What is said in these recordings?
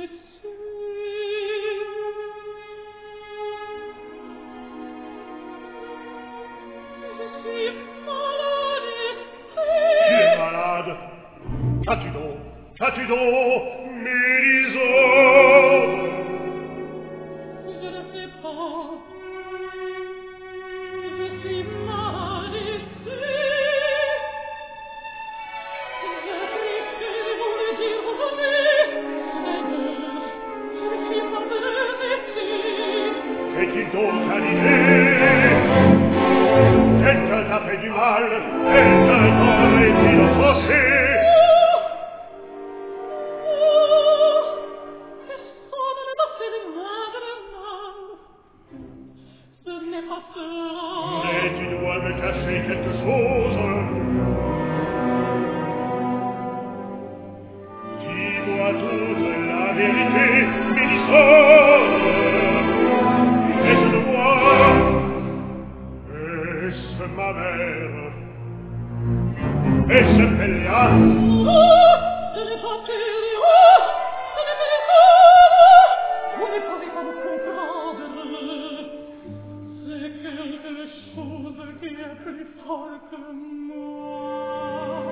Qu'as-tu donc, Mélisande? Je ne sais pas. Je suis mal ici. Je prie que vous me dire aujourd'hui. Seigneur, je suis parvenue ici. Qu'est-il donc arrivé? Quelqu'un t'a fait du mal? Quelqu'un t'aurait-il offensé? Mais tu dois me cacher quelque chose. Dis-moi toute la vérité, Mélisande. Est-ce de moi? Est-ce ma mère? Est-ce Péléas? Ce n'est pas Péléas, ce n'est Mélisande. Vous ne pouvez pas me comprendre. C'est quelque chose qui est plus fort que moi.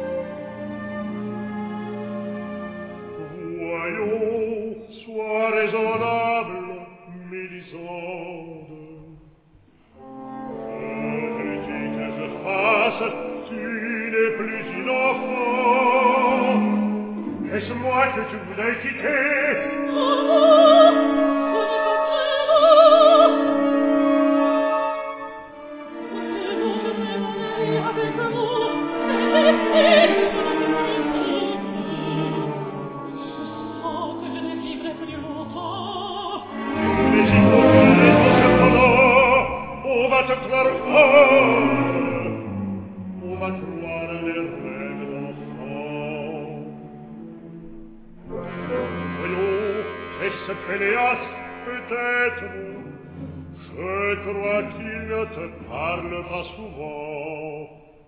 Voyons, sois raisonnable, Mélisande. Que veux-tu que je fasse? Tu n'es plus une enfant. Est-ce moi que tu voudrais quitter? On va te croire folle, on va croire les rêves d'enfant. Voyons, est-ce Péléas peut-être? Je crois qu'il ne te parle pas souvent.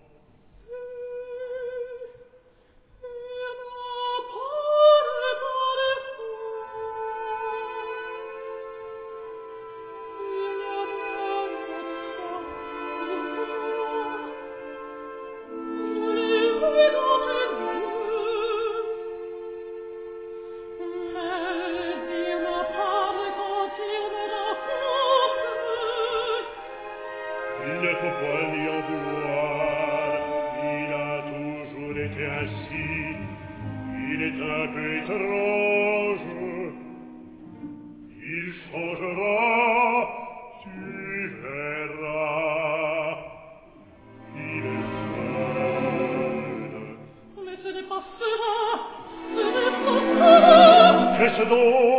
Il ne faut point lui en vouloir, il a toujours été ainsi, il est un peu étrange, il changera, tu verras, il est jeune. Mais ce n'est pas cela, ce n'est pas cela. Qu'est-ce donc?